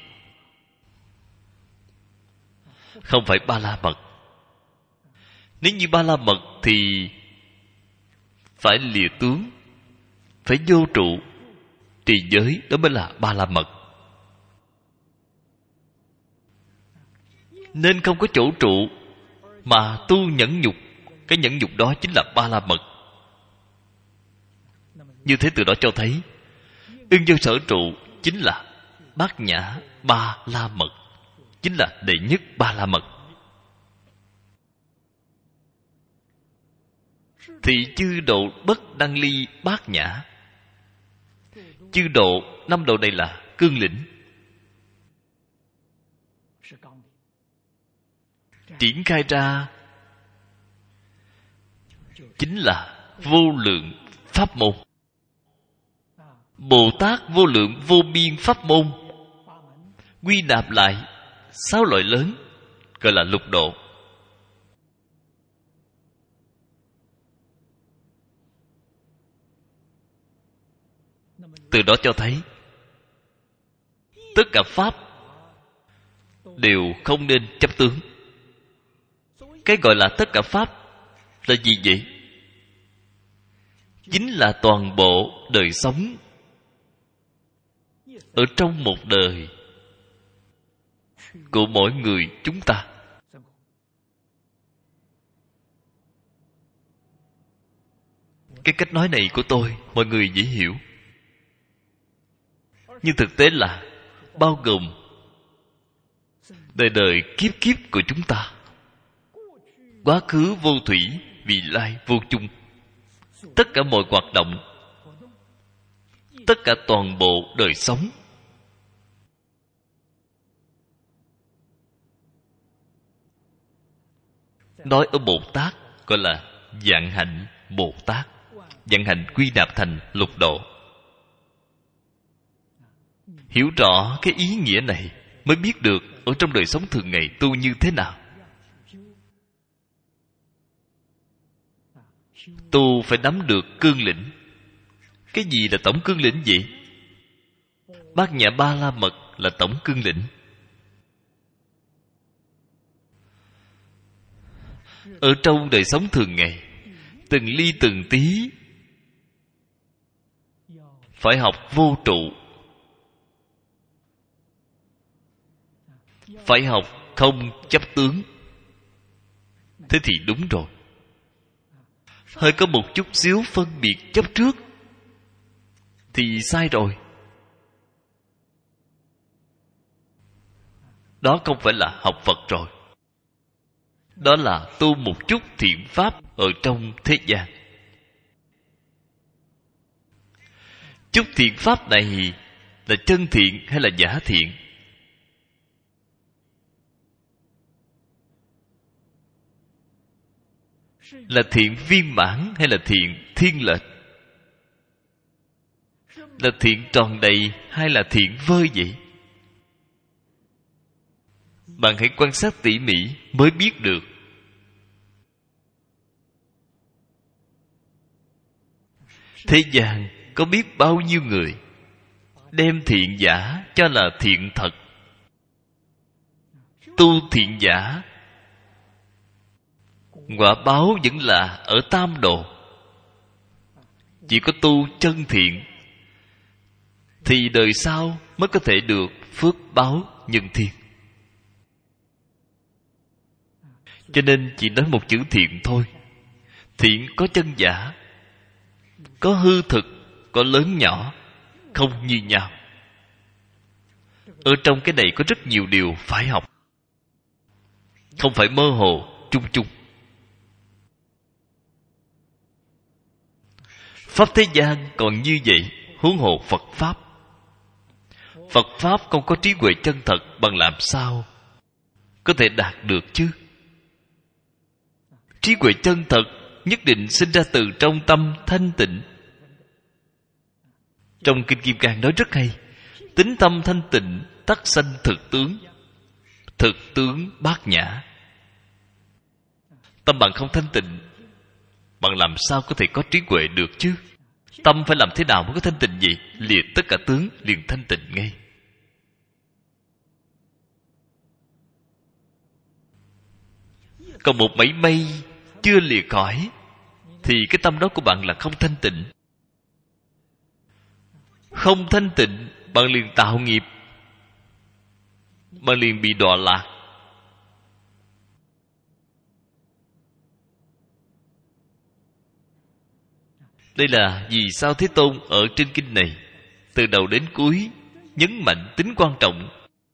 không phải Ba La Mật. Nếu như Ba La Mật thì phải lìa tướng, phải vô trụ. Trì giới đó mới là Ba La Mật. Nên không có chỗ trụ mà tu nhẫn nhục. Cái nhẫn nhục đó chính là Ba La Mật. Như thế từ đó cho thấy ưng vô sở trụ chính là Bát Nhã Ba La Mật, chính là đệ nhất Ba La Mật. Thì chư độ bất đăng ly Bát Nhã. Chư độ, năm độ này là cương lĩnh, triển khai ra chính là vô lượng pháp môn. Bồ Tát vô lượng vô biên pháp môn quy nạp lại sáu loại lớn, gọi là lục độ. Từ đó cho thấy tất cả pháp đều không nên chấp tướng. Cái gọi là tất cả pháp là gì vậy? Chính là toàn bộ đời sống ở trong một đời của mỗi người chúng ta. Cái cách nói này của tôi mọi người dễ hiểu, nhưng thực tế là bao gồm đời đời kiếp kiếp của chúng ta. Quá khứ vô thủy, vị lai vô chung. Tất cả mọi hoạt động, tất cả toàn bộ đời sống. Nói ở Bồ Tát gọi là vạn hạnh Bồ Tát. Vạn hạnh quy nạp thành lục độ. Hiểu rõ cái ý nghĩa này mới biết được ở trong đời sống thường ngày tu như thế nào. Tu phải nắm được cương lĩnh. Cái gì là tổng cương lĩnh vậy? Bát Nhã Ba La Mật là tổng cương lĩnh. Ở trong đời sống thường ngày, từng ly từng tí phải học vô trụ, phải học không chấp tướng. Thế thì đúng rồi. Hơi có một chút xíu phân biệt chấp trước thì sai rồi. Đó không phải là học Phật rồi. Đó là tu một chút thiện pháp ở trong thế gian. Chút thiện pháp này là chân thiện hay là giả thiện? Là thiện viên mãn hay là thiện thiên lệch? Là thiện tròn đầy hay là thiện vơi vậy? Bạn hãy quan sát tỉ mỉ mới biết được. Thế gian có biết bao nhiêu người đem thiện giả cho là thiện thật. Tu thiện giả, quả báo vẫn là ở tam độ. Chỉ có tu chân thiện thì đời sau mới có thể được phước báo nhân thiên. Cho nên chỉ nói một chữ thiện thôi. Thiện có chân giả, có hư thực, có lớn nhỏ, không như nhau. Ở trong cái này có rất nhiều điều phải học, không phải mơ hồ, chung chung. Pháp thế gian còn như vậy, huống hồ Phật Pháp. Phật Pháp không có trí huệ chân thật, bằng làm sao có thể đạt được chứ? Trí huệ chân thật nhất định sinh ra từ trong tâm thanh tịnh. Trong Kinh Kim Cang nói rất hay: tính tâm thanh tịnh tắc sanh thực tướng, thực tướng bát nhã. Tâm bạn không thanh tịnh, bạn làm sao có thể có trí huệ được chứ? Tâm phải làm thế nào mới có thanh tịnh vậy? Liệt tất cả tướng liền thanh tịnh ngay. Còn một mảy may chưa lìa khỏi thì cái tâm đó của bạn là không thanh tịnh. Không thanh tịnh, bạn liền tạo nghiệp, bạn liền bị đọa lạc. Đây là vì sao Thế Tôn ở trên kinh này từ đầu đến cuối nhấn mạnh tính quan trọng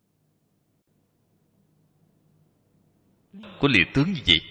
của lìa tướng như vậy.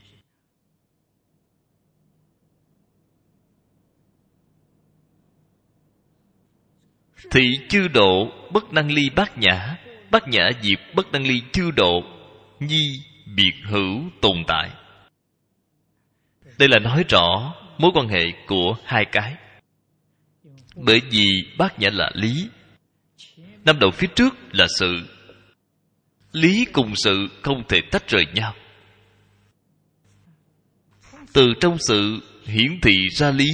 Thị chư độ bất năng ly bát nhã, bát nhã diệt bất năng ly chư độ, nhi biệt hữu tồn tại. Đây là nói rõ mối quan hệ của hai cái. Bởi vì bát nhã là lý, năm đầu phía trước là sự. Lý cùng sự không thể tách rời nhau. Từ trong sự hiển thị ra lý.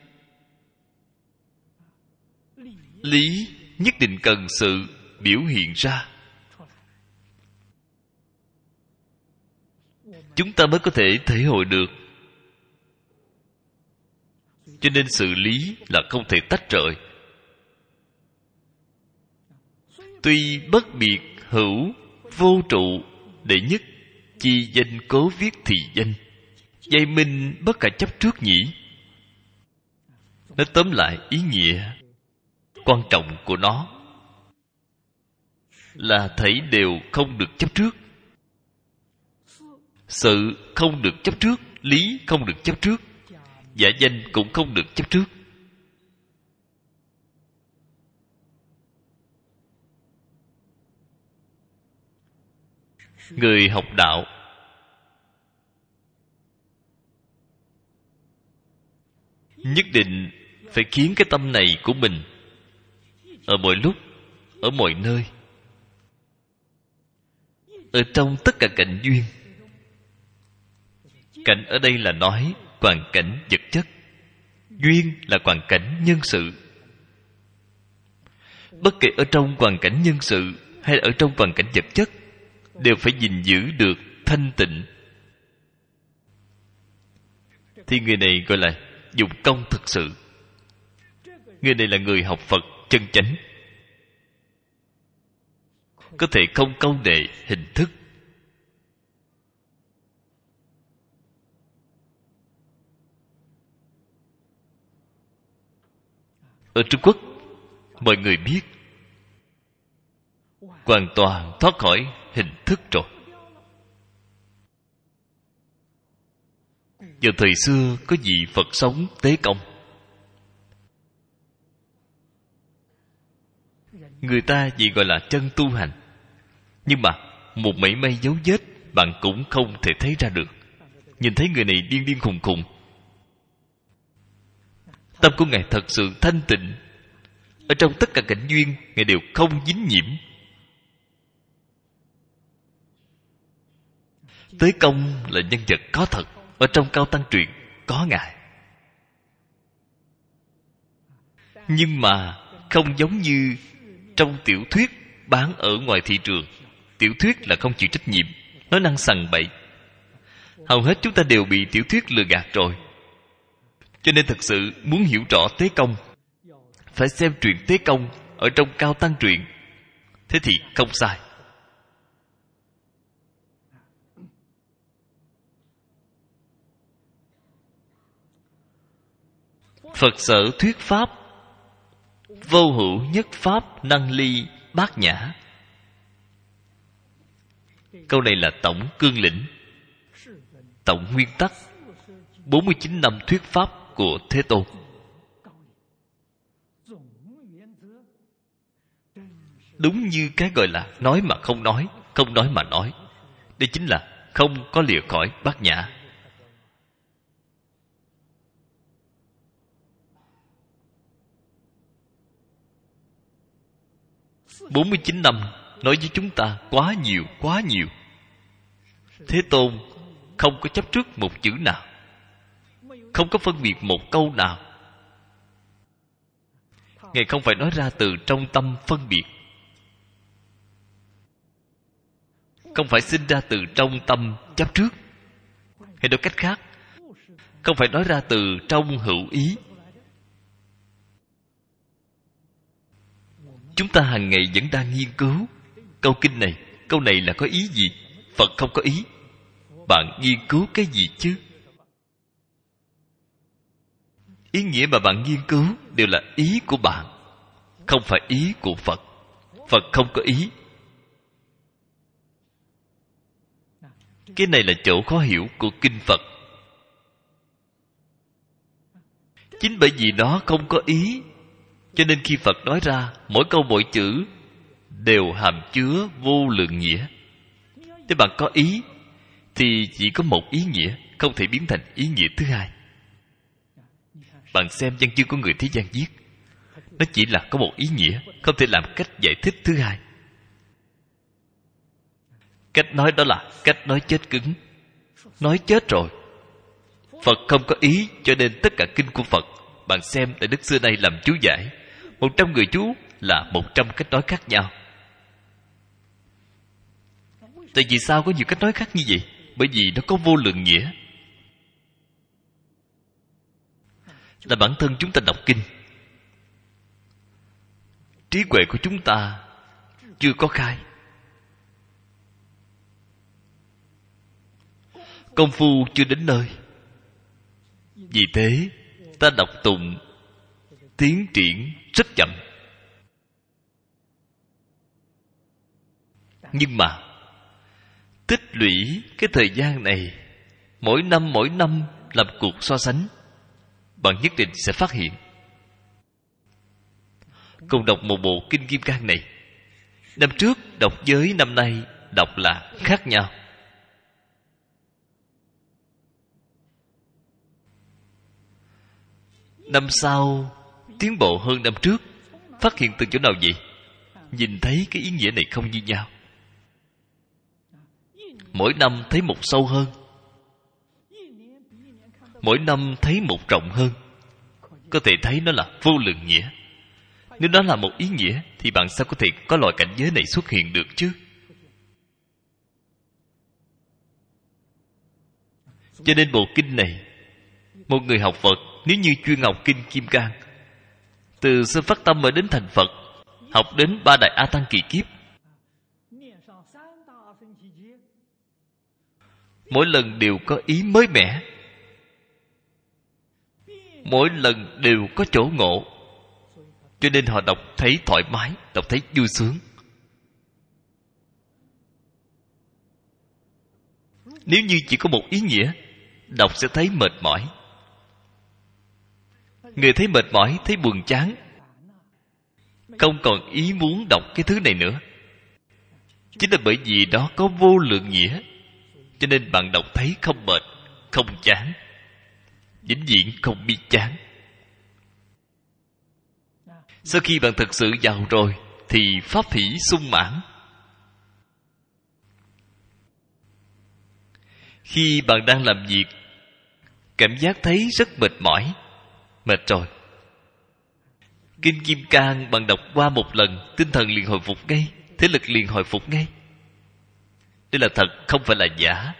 Lý nhất định cần sự biểu hiện ra. Chúng ta mới có thể thể hội được. Cho nên sự lý là không thể tách rời. Tuy bất biệt hữu vô trụ, đệ nhất chi danh cố viết thì danh, dây minh bất khả chấp trước nhỉ. Nói tóm lại ý nghĩa quan trọng của nó là thảy đều không được chấp trước. Sự không được chấp trước, lý không được chấp trước, giả danh cũng không được chấp trước. Người học đạo nhất định phải khiến cái tâm này của mình ở mọi lúc, ở mọi nơi, ở trong tất cả cảnh duyên. Cảnh ở đây là nói hoàn cảnh vật chất, duyên là hoàn cảnh nhân sự. Bất kể ở trong hoàn cảnh nhân sự hay là ở trong hoàn cảnh vật chất, đều phải gìn giữ được thanh tịnh. Thì người này gọi là dụng công thực sự. Người này là người học Phật chân chánh, có thể không câu nệ hình thức. Ở Trung Quốc, mọi người biết hoàn toàn thoát khỏi hình thức rồi. Vào thời xưa có vị Phật sống Tế Công, người ta chỉ gọi là chân tu hành, nhưng mà một mảy may dấu vết bạn cũng không thể thấy ra được. Nhìn thấy người này điên điên khùng khùng, tâm của Ngài thật sự thanh tịnh. Ở trong tất cả cảnh duyên, Ngài đều không dính nhiễm. Tế Công là nhân vật có thật. Ở trong Cao Tăng truyện có Ngài, nhưng mà không giống như trong tiểu thuyết bán ở ngoài thị trường. Tiểu thuyết là không chịu trách nhiệm, nói năng sằng bậy. Hầu hết chúng ta đều bị tiểu thuyết lừa gạt rồi. Cho nên thật sự muốn hiểu rõ Tế Công, phải xem truyện Tế Công ở trong Cao Tăng truyện. Thế thì không sai. Phật sở thuyết pháp, vô hữu nhất pháp năng ly bát nhã. Câu này là tổng cương lĩnh, tổng nguyên tắc bốn mươi chín năm thuyết pháp của Thế Tôn. Đúng như cái gọi là nói mà không nói, không nói mà nói. Đây chính là không có lìa khỏi bát nhã. bốn mươi chín năm nói với chúng ta quá nhiều, quá nhiều. Thế Tôn không có chấp trước một chữ nào, không có phân biệt một câu nào. Ngài không phải nói ra từ trong tâm phân biệt, không phải sinh ra từ trong tâm chấp trước. Hay nói cách khác, không phải nói ra từ trong hữu ý. Chúng ta hàng ngày vẫn đang nghiên cứu câu kinh này, câu này là có ý gì? Phật không có ý. Bạn nghiên cứu cái gì chứ? Ý nghĩa mà bạn nghiên cứu đều là ý của bạn, không phải ý của Phật. Phật không có ý. Cái này là chỗ khó hiểu của kinh Phật. Chính bởi vì nó không có ý, cho nên khi Phật nói ra, mỗi câu mỗi chữ đều hàm chứa vô lượng nghĩa. Nếu bạn có ý thì chỉ có một ý nghĩa, không thể biến thành ý nghĩa thứ hai. Bạn xem văn chương của người thế gian viết, nó chỉ là có một ý nghĩa, không thể làm cách giải thích thứ hai. Cách nói đó là cách nói chết cứng, nói chết rồi. Phật không có ý, cho nên tất cả kinh của Phật, bạn xem Đại Đức xưa nay làm chú giải, một trăm người chú là một trăm cách nói khác nhau. Tại vì sao có nhiều cách nói khác như vậy? Bởi vì nó có vô lượng nghĩa. Là bản thân chúng ta đọc kinh, trí huệ của chúng ta chưa có khai, công phu chưa đến nơi. Vì thế ta đọc tụng tiến triển rất chậm. Nhưng mà tích lũy cái thời gian này, mỗi năm mỗi năm làm cuộc so sánh, bạn nhất định sẽ phát hiện. Cùng đọc một bộ kinh Kim Cang này, năm trước đọc với năm nay đọc là khác nhau. Năm sau tiến bộ hơn năm trước. Phát hiện từ chỗ nào vậy? Nhìn thấy cái ý nghĩa này không như nhau. Mỗi năm thấy một sâu hơn, mỗi năm thấy một rộng hơn. Có thể thấy nó là vô lượng nghĩa. Nếu đó là một ý nghĩa thì bạn sao có thể có loại cảnh giới này xuất hiện được chứ? Cho nên bộ kinh này, một người học Phật nếu như chuyên học kinh Kim Cang, từ sơ phát tâm mà đến thành Phật, học đến ba đại A Tăng kỳ kiếp, mỗi lần đều có ý mới mẻ, mỗi lần đều có chỗ ngộ, cho nên họ đọc thấy thoải mái, đọc thấy vui sướng. Nếu như chỉ có một ý nghĩa, đọc sẽ thấy mệt mỏi. Người thấy mệt mỏi, thấy buồn chán, không còn ý muốn đọc cái thứ này nữa. Chính là bởi vì đó có vô lượng nghĩa, cho nên bạn đọc thấy không mệt, không chán, vĩnh viễn không biết chán. Sau khi bạn thực sự vào rồi thì pháp hỷ sung mãn. Khi bạn đang làm việc, cảm giác thấy rất mệt mỏi, mệt rồi, kinh Kim Cang bạn đọc qua một lần, tinh thần liền hồi phục ngay, thế lực liền hồi phục ngay. Đây là thật, không phải là giả.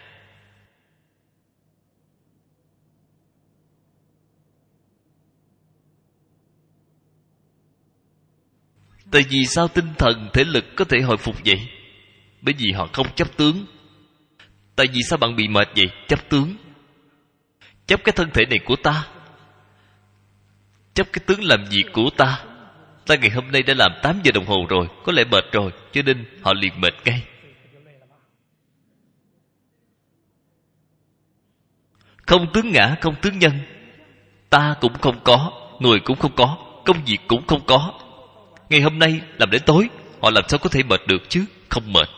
Tại vì sao tinh thần, thể lực có thể hồi phục vậy? Bởi vì họ không chấp tướng. Tại vì sao bạn bị mệt vậy? Chấp tướng. Chấp cái thân thể này của ta, chấp cái tướng làm việc của ta. Ta ngày hôm nay đã làm tám giờ đồng hồ rồi, có lẽ mệt rồi, cho nên họ liền mệt ngay. Không tướng ngã, không tướng nhân. Ta cũng không có, người cũng không có, công việc cũng không có. Ngày hôm nay làm đến tối, họ làm sao có thể mệt được chứ? Không mệt.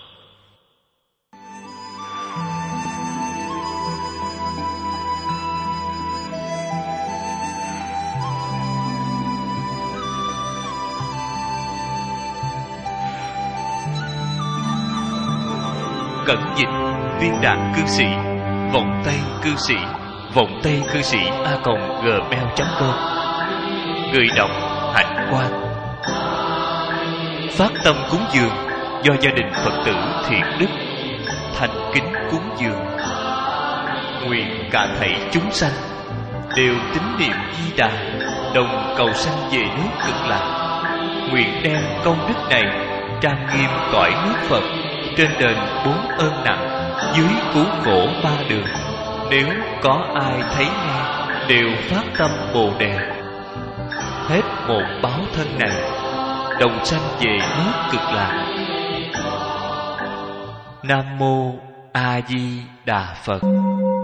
Cẩn dịch viên đạn cư sĩ, vọng tây cư sĩ, vọng tây cư sĩ a còng gmail chấm com. Người đọc Hạnh Quang. Phát tâm cúng dường do gia đình Phật tử thiện đức, thành kính cúng dường. Nguyện cả thảy chúng sanh đều tín niệm Di Đà, đồng cầu sanh về nước Cực Lạc. Nguyện đem công đức này trang nghiêm cõi nước Phật, trên đền bốn ơn nặng, dưới cứu khổ ba đường. Nếu có ai thấy nghe, đều phát tâm Bồ Đề, hết một báo thân này, đồng sanh về nước Cực Lạc. Nam mô A Di Đà Phật.